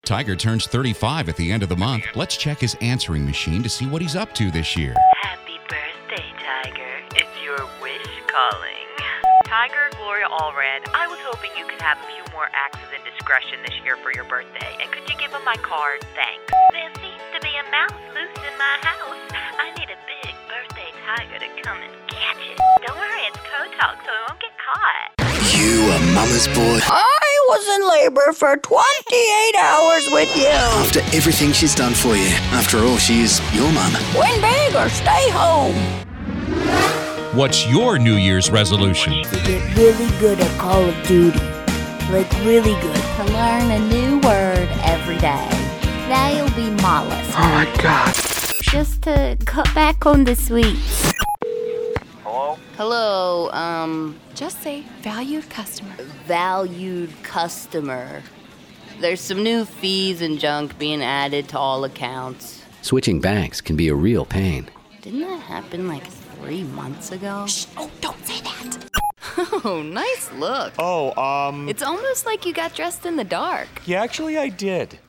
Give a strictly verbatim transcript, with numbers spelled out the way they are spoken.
Tiger turns thirty-five at the end of the month. Let's check his answering machine to see what he's up to this year. Happy birthday, Tiger. It's your wish calling. Tiger, Gloria Allred, I was hoping you could have a few more acts of indiscretion this year for your birthday. And could you give him my card? Thanks. There seems to be a mouse loose in my house. I need a big birthday tiger to come and catch it. Don't worry, it's code talk, so it won't get caught. You a mama's boy. I was in labor for twenty-eight hours with you. After everything she's done for you. After all, she is your mum. Win big or stay home. What's your New Year's resolution? To get really good at Call of Duty. Like really good. To learn a new word every day. That'll be mollusk. Oh my God. Just to cut back on the sweets. Hello? Hello, um... Just say valued customer. Valued customer. There's some new fees and junk being added to all accounts. Switching banks can be a real pain. Didn't that happen like three months ago? Shh, oh, don't say that. Oh, nice look. Oh, um... It's almost like you got dressed in the dark. Yeah, actually I did.